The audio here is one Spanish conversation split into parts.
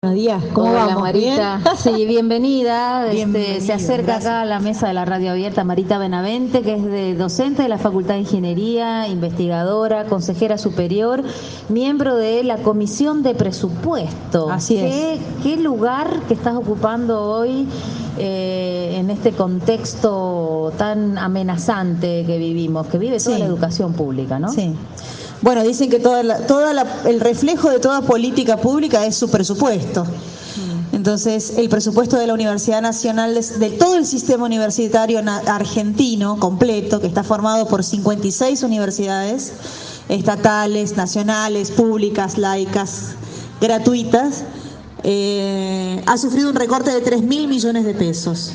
Buenos días, ¿cómo Hola, vamos? Marita. ¿Bien? Sí, bienvenida. Bienvenida, Se acerca gracias. acá a la mesa de la radio abierta Marita Benavente, que es docente de la Facultad de Ingeniería, investigadora, consejera superior, miembro de la Comisión de Presupuesto. Así es. ¿Qué lugar que estás ocupando hoy en este contexto tan amenazante que vivimos, que vive toda Sí. la educación pública, ¿no? Sí. Bueno, dicen que el reflejo de toda política pública es su presupuesto. Entonces, el presupuesto de la Universidad Nacional, de todo el sistema universitario argentino completo, que está formado por 56 universidades estatales, nacionales, públicas, laicas, gratuitas, ha sufrido un recorte de 3.000 millones de pesos.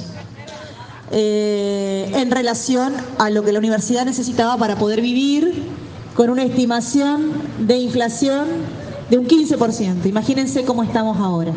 En relación a lo que la universidad necesitaba para poder vivir, con una estimación de inflación de un 15%. Imagínense cómo estamos ahora.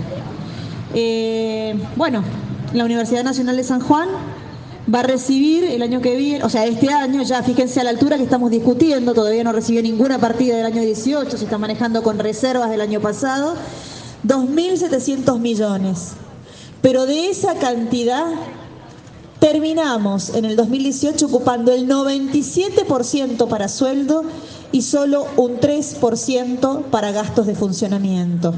Bueno, la Universidad Nacional de San Juan va a recibir el año que viene, o sea, este año, ya fíjense a la altura que estamos discutiendo, todavía no recibió ninguna partida del año 18, se está manejando con reservas del año pasado, 2.700 millones. Pero de esa cantidad terminamos en el 2018 ocupando el 97% para sueldo y solo un 3% para gastos de funcionamiento.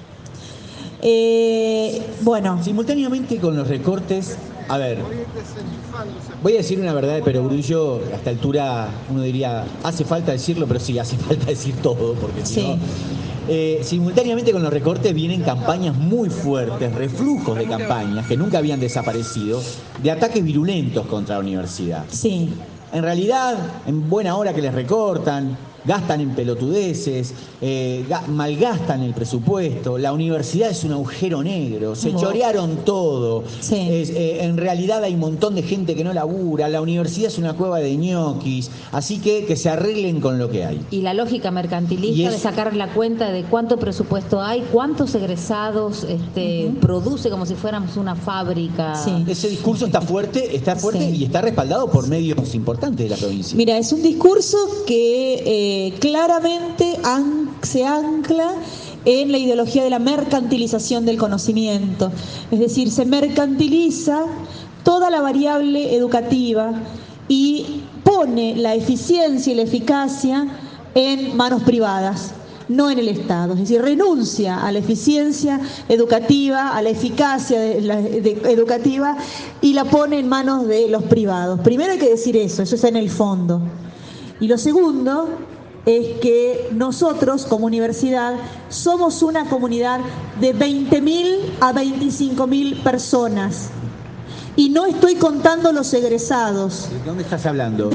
Bueno. Simultáneamente con los recortes, a ver, voy a decir una verdad de perogrullo, a esta altura uno diría, hace falta decirlo, pero sí, hace falta decir todo, porque si no... simultáneamente con los recortes vienen campañas muy fuertes, reflujos de campañas que nunca habían desaparecido, de ataques virulentos contra la universidad. Sí. En realidad, en buena hora que les recortan, gastan en pelotudeces, malgastan el presupuesto, la universidad es un agujero negro, se chorearon todo, Sí. En realidad hay un montón de gente que no labura, la universidad es una cueva de ñoquis, así que se arreglen con lo que hay. Y la lógica mercantilista de sacar la cuenta de cuánto presupuesto hay, cuántos egresados produce como si fuéramos una fábrica. Sí. Ese discurso está fuerte Sí. y está respaldado por medios importantes de la provincia. Mira, es un discurso que claramente se ancla en la ideología de la mercantilización del conocimiento. Es decir, se mercantiliza toda la variable educativa y pone la eficiencia y la eficacia en manos privadas, no en el Estado. Es decir, renuncia a la eficiencia educativa, a la eficacia educativa y la pone en manos de los privados. Primero hay que decir eso está en el fondo. Y lo segundo es que nosotros, como universidad, somos una comunidad de 20.000 a 25.000 personas. Y no estoy contando los egresados. ¿De dónde estás hablando?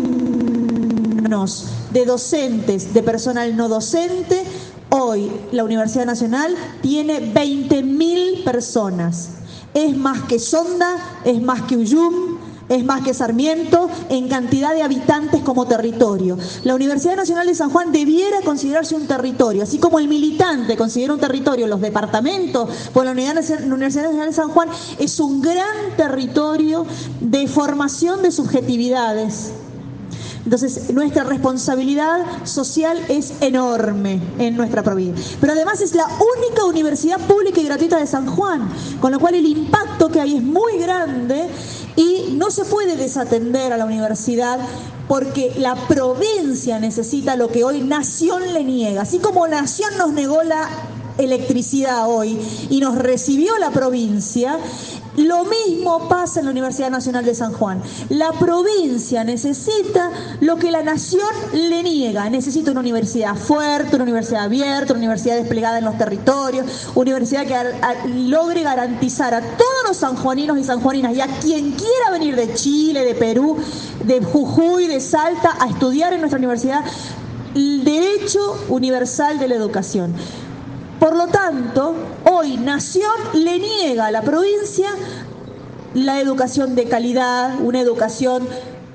De docentes, de personal no docente. Hoy la Universidad Nacional tiene 20.000 personas. Es más que Sonda, es más que Uyum, es más que Sarmiento en cantidad de habitantes como territorio. La Universidad Nacional de San Juan debiera considerarse un territorio, así como el militante considera un territorio los departamentos, pues la Universidad Nacional de San Juan es un gran territorio de formación de subjetividades. Entonces, nuestra responsabilidad social es enorme en nuestra provincia. Pero además es la única universidad pública y gratuita de San Juan, con lo cual el impacto que hay es muy grande y no se puede desatender a la universidad porque la provincia necesita lo que hoy Nación le niega. Así como Nación nos negó la electricidad hoy y nos recibió la provincia, lo mismo pasa en la Universidad Nacional de San Juan. La provincia necesita lo que la Nación le niega. Necesita una universidad fuerte, una universidad abierta, una universidad desplegada en los territorios, universidad que logre garantizar a todos los sanjuaninos y sanjuaninas y a quien quiera venir de Chile, de Perú, de Jujuy, de Salta, a estudiar en nuestra universidad el derecho universal de la educación. Por lo tanto, hoy Nación le niega a la provincia la educación de calidad, una educación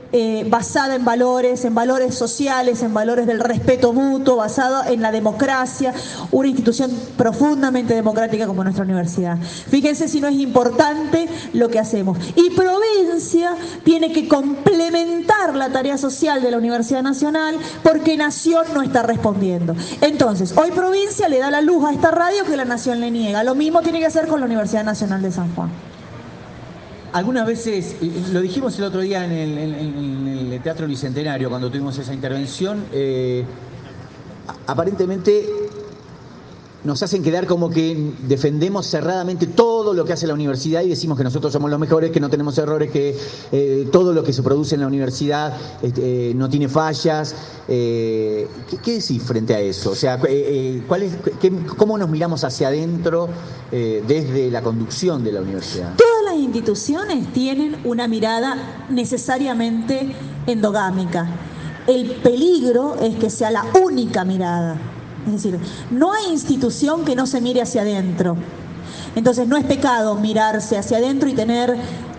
basada en valores sociales, en valores del respeto mutuo, basada en la democracia, una institución profundamente democrática como nuestra universidad. Fíjense si no es importante lo que hacemos. Y provincia tiene que complementar la tarea social de la Universidad Nacional porque Nación no está respondiendo. Entonces, hoy provincia le da la luz a esta radio que la Nación le niega. Lo mismo tiene que hacer con la Universidad Nacional de San Juan. Algunas veces, lo dijimos el otro día en el Teatro Bicentenario, cuando tuvimos esa intervención, aparentemente nos hacen quedar como que defendemos cerradamente todo lo que hace la universidad y decimos que nosotros somos los mejores, que no tenemos errores, que todo lo que se produce en la universidad no tiene fallas. ¿Qué decís frente a eso? O sea, ¿cómo nos miramos hacia adentro desde la conducción de la universidad? Todas las instituciones tienen una mirada necesariamente endogámica. El peligro es que sea la única mirada. Es decir, no hay institución que no se mire hacia adentro. Entonces no es pecado mirarse hacia adentro y tener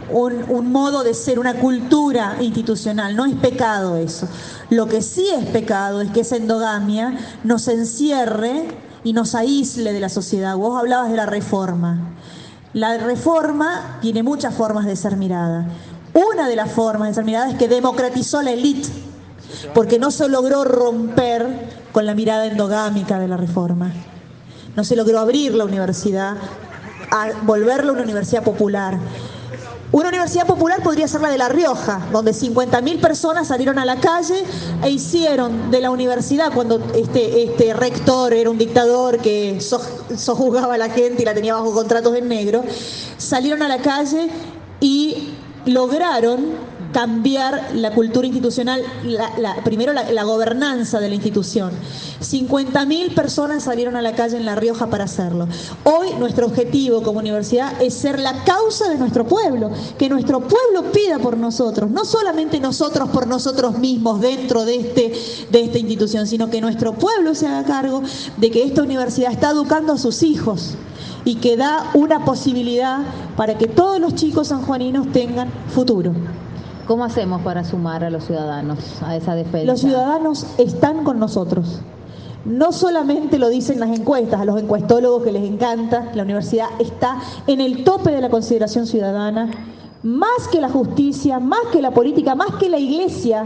un modo de ser, una cultura institucional. No es pecado eso. Lo que sí es pecado es que esa endogamia nos encierre y nos aísle de la sociedad. Vos hablabas de la reforma. La reforma tiene muchas formas de ser mirada. Una de las formas de ser mirada es que democratizó la élite, porque no se logró romper con la mirada endogámica de la reforma. No se logró abrir la universidad, a volverla una universidad popular. Una universidad popular podría ser la de La Rioja, donde 50.000 personas salieron a la calle e hicieron de la universidad, cuando este rector era un dictador que sojuzgaba a la gente y la tenía bajo contratos en negro, salieron a la calle y lograron cambiar la cultura institucional, primero la gobernanza de la institución. 50.000 personas salieron a la calle en La Rioja para hacerlo. Hoy nuestro objetivo como universidad es ser la causa de nuestro pueblo, que nuestro pueblo pida por nosotros, no solamente nosotros por nosotros mismos dentro de esta institución, sino que nuestro pueblo se haga cargo de que esta universidad está educando a sus hijos y que da una posibilidad para que todos los chicos sanjuaninos tengan futuro. ¿Cómo hacemos para sumar a los ciudadanos a esa defensa? Los ciudadanos están con nosotros. No solamente lo dicen las encuestas, a los encuestólogos que les encanta, la universidad está en el tope de la consideración ciudadana, más que la justicia, más que la política, más que la iglesia,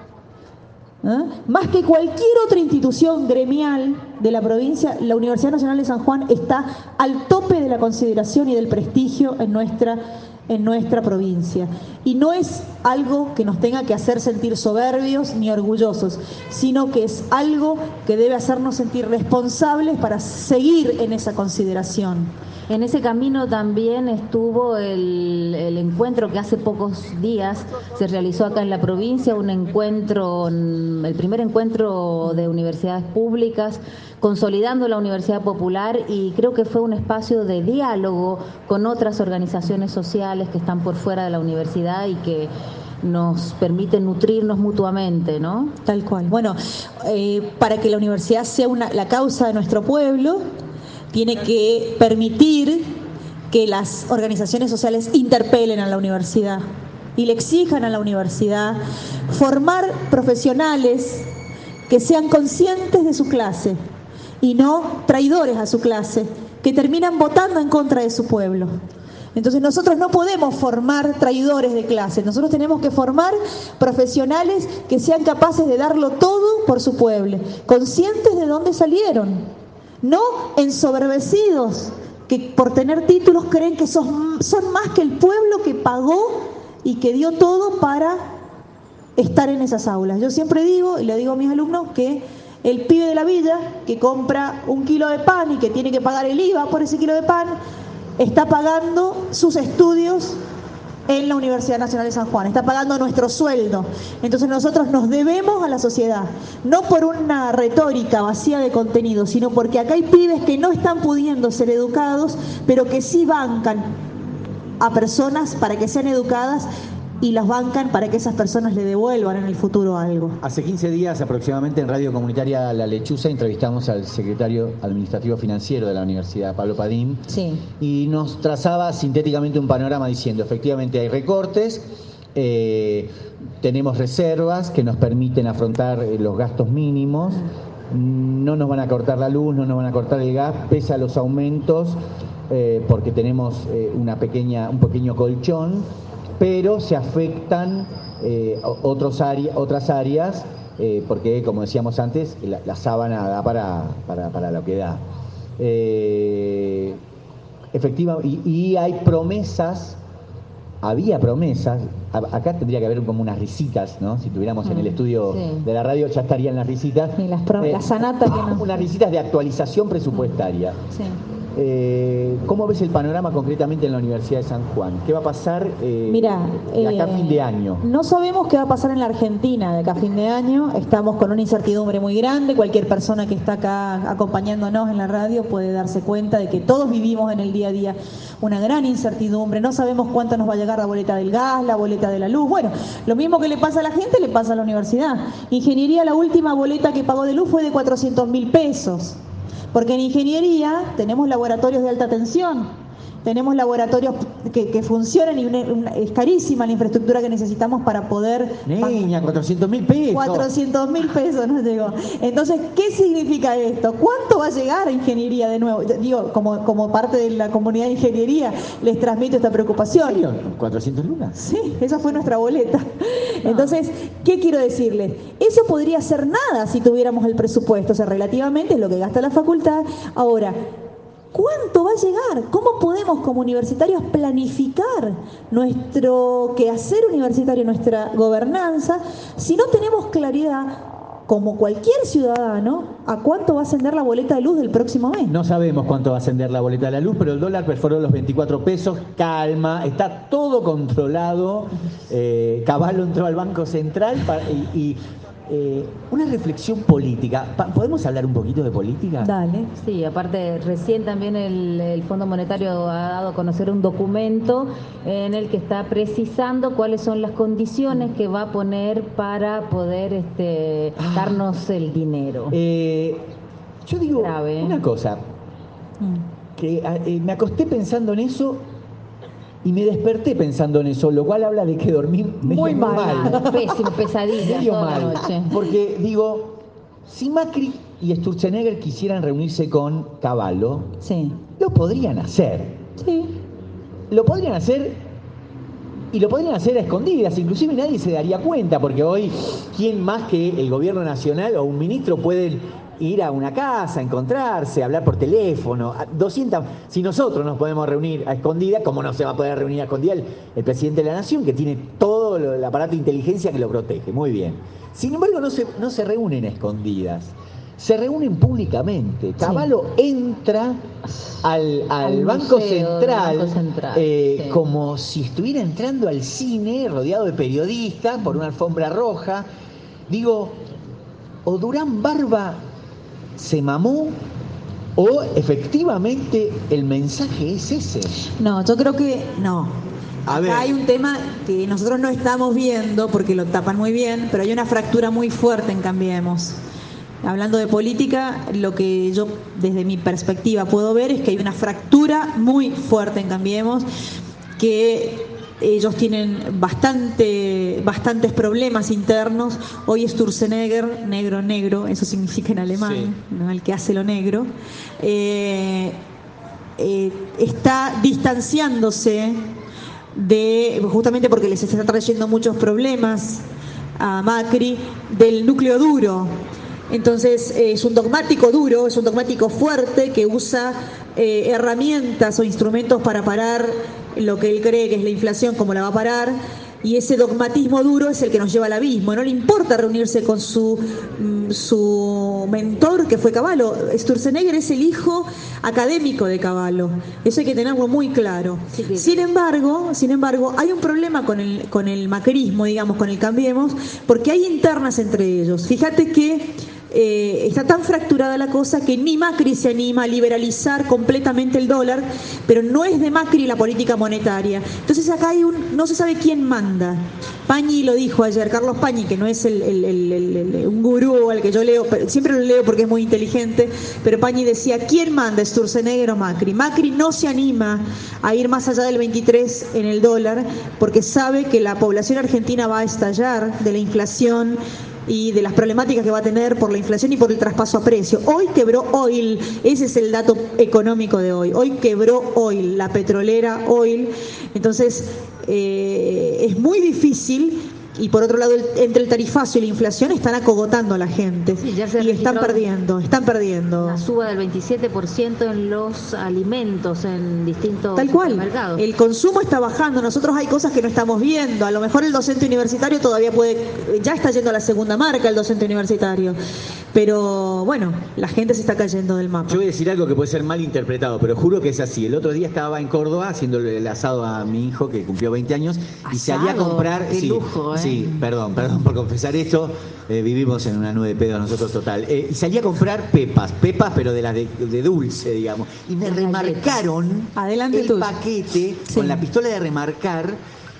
más que cualquier otra institución gremial de la provincia. La Universidad Nacional de San Juan está al tope de la consideración y del prestigio en nuestra provincia. Y no es algo que nos tenga que hacer sentir soberbios ni orgullosos, sino que es algo que debe hacernos sentir responsables para seguir en esa consideración. En ese camino también estuvo el encuentro que hace pocos días se realizó acá en la provincia, el primer encuentro de universidades públicas, consolidando la Universidad Popular, y creo que fue un espacio de diálogo con otras organizaciones sociales que están por fuera de la universidad y que nos permite nutrirnos mutuamente, ¿no? Tal cual. Bueno, para que la universidad sea la causa de nuestro pueblo, tiene que permitir que las organizaciones sociales interpelen a la universidad y le exijan a la universidad formar profesionales que sean conscientes de su clase y no traidores a su clase, que terminan votando en contra de su pueblo. Entonces nosotros no podemos formar traidores de clase, nosotros tenemos que formar profesionales que sean capaces de darlo todo por su pueblo, conscientes de dónde salieron, no ensoberbecidos, que por tener títulos creen que son más que el pueblo que pagó y que dio todo para estar en esas aulas. Yo siempre digo, y le digo a mis alumnos, que el pibe de la villa que compra 1 kilo de pan y que tiene que pagar el IVA por ese kilo de pan, está pagando sus estudios en la Universidad Nacional de San Juan, está pagando nuestro sueldo. Entonces nosotros nos debemos a la sociedad, no por una retórica vacía de contenido, sino porque acá hay pibes que no están pudiendo ser educados, pero que sí bancan a personas para que sean educadas y las bancan para que esas personas le devuelvan en el futuro algo. Hace 15 días aproximadamente en Radio Comunitaria La Lechuza entrevistamos al secretario administrativo financiero de la universidad, Pablo Padín, sí, y nos trazaba sintéticamente un panorama diciendo, efectivamente hay recortes, Tenemos reservas que nos permiten afrontar los gastos mínimos. No nos van a cortar la luz, no nos van a cortar el gas, pese a los aumentos, porque tenemos un pequeño colchón, pero se afectan otras áreas, porque, como decíamos antes, la sábana da para lo que da. Efectivamente, y hay promesas. Había promesas, acá tendría que haber como unas risitas, ¿no? Si tuviéramos en el estudio de la radio ya estarían las risitas. Y las sanatas que no. Unas risitas de actualización presupuestaria. Sí. ¿Cómo ves el panorama concretamente en la Universidad de San Juan? ¿Qué va a pasar de acá a fin de año? No sabemos qué va a pasar en la Argentina de acá a fin de año. Estamos con una incertidumbre muy grande. Cualquier persona que está acá acompañándonos en la radio puede darse cuenta de que todos vivimos en el día a día una gran incertidumbre. No sabemos cuánto nos va a llegar la boleta del gas, la boleta de la luz. Bueno, lo mismo que le pasa a la gente, le pasa a la universidad. Ingeniería, la última boleta que pagó de luz fue de 400.000 pesos. Porque en ingeniería tenemos laboratorios de alta tensión, tenemos laboratorios que funcionan y es carísima la infraestructura que necesitamos para poder... Niña, 400.000 pesos. 400.000 pesos nos llegó. Entonces, ¿qué significa esto? ¿Cuánto va a llegar a ingeniería de nuevo? Digo, como parte de la comunidad de ingeniería, les transmito esta preocupación. ¿En serio? ¿400 lunas? Sí, esa fue nuestra boleta. Entonces, ¿qué quiero decirles? Eso podría ser nada si tuviéramos el presupuesto, o sea, relativamente es lo que gasta la facultad. Ahora, ¿cuánto va a llegar? ¿Cómo podemos como universitarios planificar nuestro quehacer universitario, nuestra gobernanza, si no tenemos claridad, como cualquier ciudadano, a cuánto va a ascender la boleta de luz del próximo mes? No sabemos cuánto va a ascender la boleta de la luz, pero el dólar perforó los 24 pesos, calma, está todo controlado. Cavallo entró al Banco Central una reflexión política. ¿Podemos hablar un poquito de política? Dale. Sí, aparte recién también el Fondo Monetario ha dado a conocer un documento en el que está precisando cuáles son las condiciones que va a poner para poder darnos el dinero. Yo digo Grave. Una cosa, que me acosté pensando en eso y me desperté pensando en eso, lo cual habla de que dormí Muy mal. Pésimo, pesadilla medio toda mal. la noche. Porque digo, si Macri y Sturzenegger quisieran reunirse con Cavallo, Sí. lo podrían hacer. Sí. Lo podrían hacer y lo podrían hacer a escondidas, inclusive nadie se daría cuenta, porque hoy, ¿quién más que el gobierno nacional o un ministro pueden ir a una casa, encontrarse, hablar por teléfono? 200, si nosotros nos podemos reunir a escondidas, ¿cómo no se va a poder reunir a escondidas el presidente de la Nación, que tiene todo el aparato de inteligencia que lo protege? Muy bien. Sin embargo, no se reúnen a escondidas, se reúnen públicamente. Cavallo entra al Banco Central, sí, como si estuviera entrando al cine, rodeado de periodistas, por una alfombra roja. Digo, o Durán Barba se mamó, o efectivamente el mensaje es ese. No, yo creo que no. A ver. Acá hay un tema que nosotros no estamos viendo porque lo tapan muy bien, pero hay una fractura muy fuerte en Cambiemos. Hablando de política, lo que yo desde mi perspectiva puedo ver es que hay una fractura muy fuerte en Cambiemos, que ellos tienen bastantes problemas internos. Hoy Sturzenegger, negro, eso significa en alemán, sí, ¿no? El que hace lo negro, está distanciándose justamente porque les está trayendo muchos problemas a Macri, del núcleo duro. Entonces es un dogmático duro, es un dogmático fuerte que usa herramientas o instrumentos para parar lo que él cree que es la inflación, como la va a parar, y ese dogmatismo duro es el que nos lleva al abismo. No le importa reunirse con su mentor, que fue Cavallo. Sturzenegger es el hijo académico de Cavallo, eso hay que tenerlo muy claro. Sí. Sin embargo, hay un problema con el macrismo, digamos, con el Cambiemos, porque hay internas entre ellos. Fíjate que está tan fracturada la cosa que ni Macri se anima a liberalizar completamente el dólar, pero no es de Macri la política monetaria. Entonces acá no se sabe quién manda. Pañi lo dijo ayer, Carlos Pañi, que no es un gurú al que yo leo, siempre lo leo porque es muy inteligente, pero Pañi decía, ¿quién manda, Sturzenegger o Macri? Macri no se anima a ir más allá del 23 en el dólar porque sabe que la población argentina va a estallar de la inflación y de las problemáticas que va a tener por la inflación y por el traspaso a precio. Hoy quebró Oil, ese es el dato económico de hoy. Hoy quebró Oil, la petrolera Oil. Entonces, es muy difícil. Y por otro lado, entre el tarifazo y la inflación están acogotando a la gente. Sí, ya se y están perdiendo. Una suba del 27% en los alimentos en distintos supermercados. El consumo está bajando. Nosotros hay cosas que no estamos viendo. A lo mejor el docente universitario todavía ya está yendo a la segunda marca el docente universitario. Pero bueno, la gente se está cayendo del mapa. Yo voy a decir algo que puede ser mal interpretado, pero juro que es así. El otro día estaba en Córdoba haciéndole el asado a mi hijo que cumplió 20 años y salí a comprar. Qué lujo, Sí, perdón por confesar esto. Vivimos en una nube de pedo nosotros total. Y salí a comprar pepas pero de las de dulce, digamos. Y me remarcaron el paquete con la pistola de remarcar.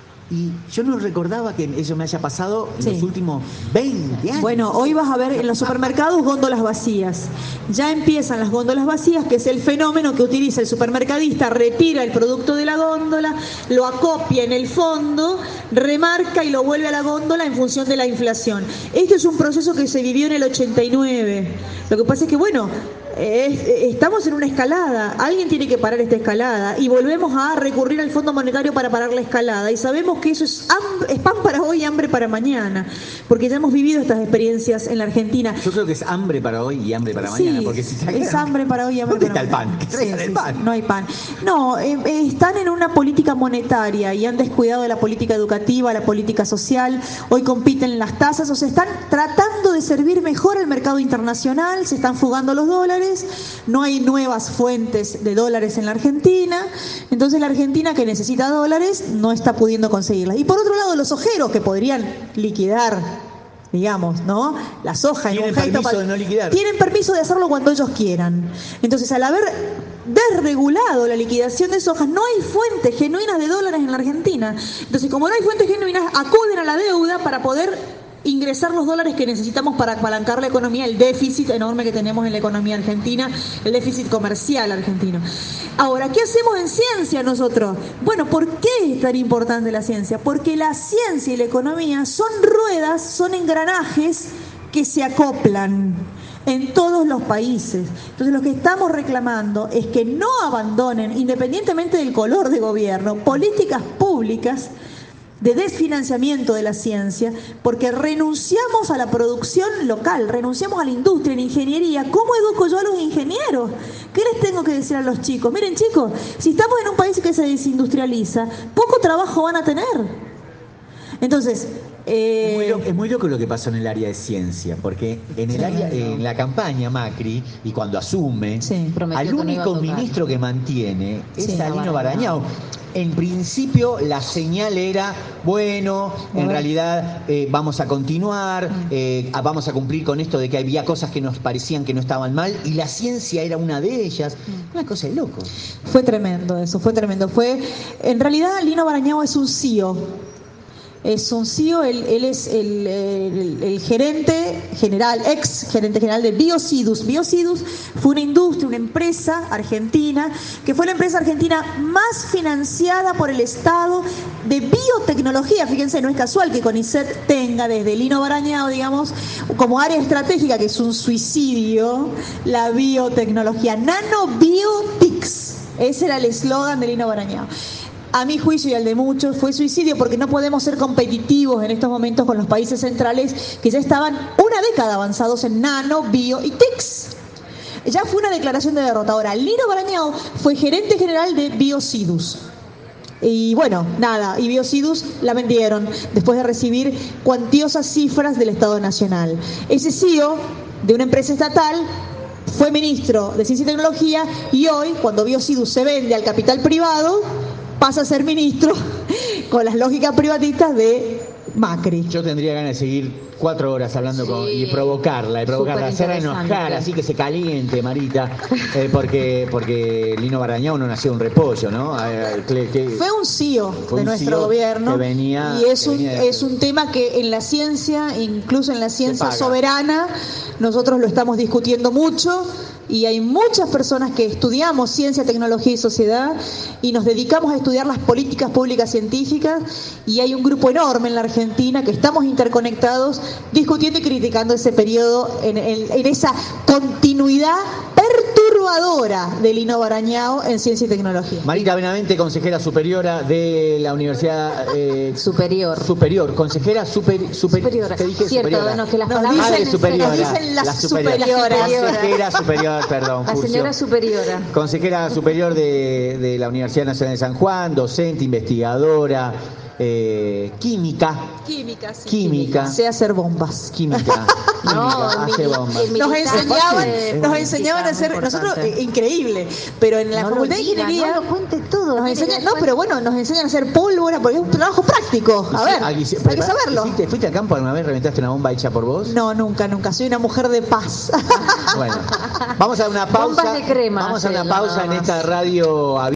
Y yo no recordaba que eso me haya pasado en los últimos 20 años. Bueno, hoy vas a ver en los supermercados góndolas vacías. Ya empiezan las góndolas vacías, que es el fenómeno que utiliza el supermercadista, retira el producto de la góndola, lo acopia en el fondo, remarca y lo vuelve a la góndola en función de la inflación. Este es un proceso que se vivió en el 89. Lo que pasa es que, bueno, estamos en una escalada, alguien tiene que parar esta escalada y volvemos a recurrir al Fondo Monetario para parar la escalada y sabemos que eso es pan para hoy y hambre para mañana, porque ya hemos vivido estas experiencias en la Argentina. Yo creo que es hambre para hoy y hambre para mañana, porque si es hambre para hoy y hambre para mañana. ¿Dónde está el pan? ¿El pan? No hay pan. No, están en una política monetaria y han descuidado de la política educativa, la política social, hoy compiten en las tasas, o sea, están tratando de servir mejor al mercado internacional, se están fugando los dólares. No hay nuevas fuentes de dólares en la Argentina, entonces la Argentina que necesita dólares no está pudiendo conseguirlas. Y por otro lado, los ojeros que podrían liquidar, digamos, ¿no? La soja en un gesto de no liquidar. Tienen permiso de hacerlo cuando ellos quieran. Entonces, al haber desregulado la liquidación de soja, no hay fuentes genuinas de dólares en la Argentina. Entonces, como no hay fuentes genuinas, acuden a la deuda para poder ingresar los dólares que necesitamos para apalancar la economía, el déficit enorme que tenemos en la economía argentina, el déficit comercial argentino. Ahora, ¿qué hacemos en ciencia nosotros? Bueno, ¿por qué es tan importante la ciencia? Porque la ciencia y la economía son ruedas, son engranajes que se acoplan en todos los países. Entonces, lo que estamos reclamando es que no abandonen, independientemente del color de gobierno, políticas públicas de desfinanciamiento de la ciencia, porque renunciamos a la producción local, renunciamos a la industria, a la ingeniería. ¿Cómo educo yo a los ingenieros? ¿Qué les tengo que decir a los chicos? Miren, chicos, si estamos en un país que se desindustrializa, poco trabajo van a tener. Entonces, es muy loco lo que pasó en el área de ciencia, porque en la campaña Macri, y cuando asume, al único ministro que mantiene es a Lino Barañao. En principio la señal era, bueno, en realidad vamos a continuar, vamos a cumplir con esto de que había cosas que nos parecían que no estaban mal, y la ciencia era una de ellas. Una cosa de loco. Fue tremendo eso, fue tremendo. En realidad Lino Barañao es un CEO. Es un CEO, él es el gerente general, ex gerente general de Biocidus. Biocidus fue una industria, una empresa argentina, que fue la empresa argentina más financiada por el Estado de biotecnología. Fíjense, no es casual que CONICET tenga desde Lino Barañao, digamos, como área estratégica, que es un suicidio, la biotecnología. Nanobiotics, ese era el eslogan de Lino Barañao. A mi juicio y al de muchos fue suicidio, porque no podemos ser competitivos en estos momentos con los países centrales que ya estaban una década avanzados en nano, bio y TICs. Ya fue una declaración de derrota. Ahora, Lino Barañao fue gerente general de Biocidus. Y bueno, nada, y Biocidus la vendieron después de recibir cuantiosas cifras del Estado Nacional. Ese CEO de una empresa estatal fue ministro de Ciencia y Tecnología, y hoy, cuando Biocidus se vende al capital privado, pasa a ser ministro con las lógicas privatistas de Macri. Yo tendría ganas de seguir 4 horas hablando y provocarla, hacerla enojar, así que se caliente, Marita, porque Lino Barañao no nació un repollo, ¿no? Fue un CEO de nuestro gobierno que venía, y es un tema que en la ciencia, incluso en la ciencia soberana, nosotros lo estamos discutiendo mucho. Y hay muchas personas que estudiamos ciencia, tecnología y sociedad y nos dedicamos a estudiar las políticas públicas científicas, y hay un grupo enorme en la Argentina que estamos interconectados discutiendo y criticando ese periodo en esa continuidad perturbadora de Lino Barañao en ciencia y tecnología. Marita Benavente, consejera superiora de la Universidad Superior, consejera superiora. ¿Qué dije? Cierto, superiora. Bueno, que las palabras dicen la superiora. Consejera superior, perdón. La señora superiora. Consejera superior de la Universidad Nacional de San Juan, docente, investigadora, química. Sé hacer bombas. Química, hace bombas. Nos enseñaban a hacer, nosotros, increíble, pero en la Facultad de Ingeniería no lo cuente todo. nos enseñan a hacer pólvora porque es un trabajo práctico. A ver, hay que saberlo. ¿Fuiste al campo alguna vez, reventaste una bomba hecha por vos? No, nunca. Soy una mujer de paz. Bueno, vamos a una pausa. Bombas de crema. Vamos a una pausa en esta radio abierta.